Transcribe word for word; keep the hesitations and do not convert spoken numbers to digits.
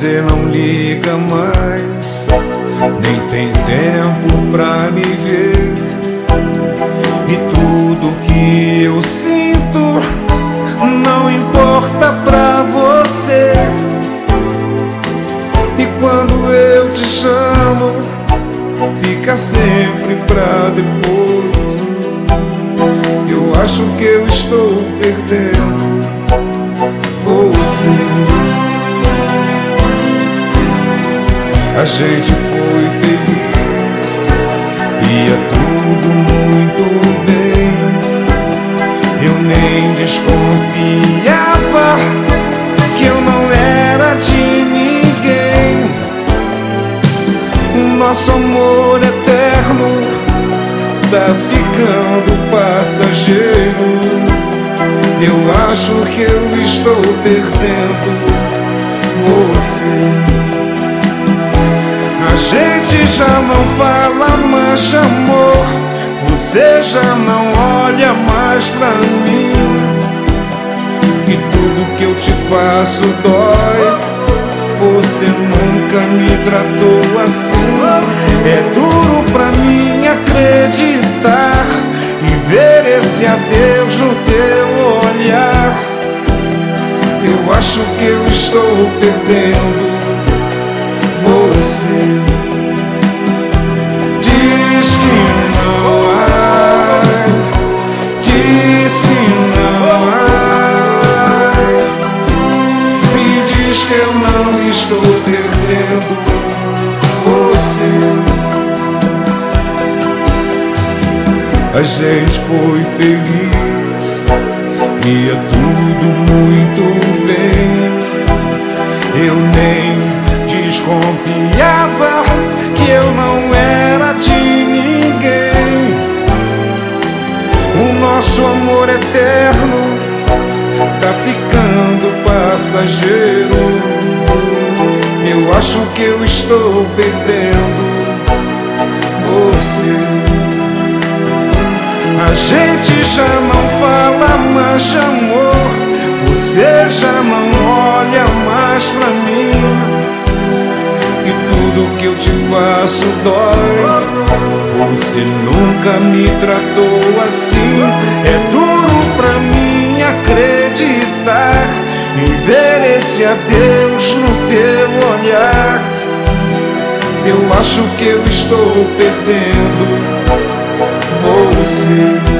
você não liga mais, nem tem tempo pra me ver. E tudo que eu sinto não importa pra você. E quando eu te chamo, fica sempre pra depois. Eu acho que eu estou perdendo você. A gente foi feliz, ia tudo muito bem. Eu nem desconfiava que eu não era de ninguém. O nosso amor eterno tá ficando passageiro. Eu acho que eu estou perdendo você. A gente já não fala mais de amor, você já não olha mais pra mim. E tudo que eu te faço dói, você nunca me tratou assim. É duro pra mim acreditar e ver esse adeus no teu olhar. Eu acho que eu estou perdendo você. Diz que não há, diz que não há, me diz que eu não estou perdendo você. A gente foi feliz, ia tudo muito bem. Eu nem desconfiava que eu não era de ninguém. O nosso amor eterno tá ficando passageiro. Eu acho que eu estou perdendo você. A gente já não fala mais de amor, você já não olha mais pra mim. E tudo que eu te faço dói, você nunca me tratou assim. É duro pra mim acreditar e ver esse adeus no teu olhar. Eu acho que eu estou perdendo você.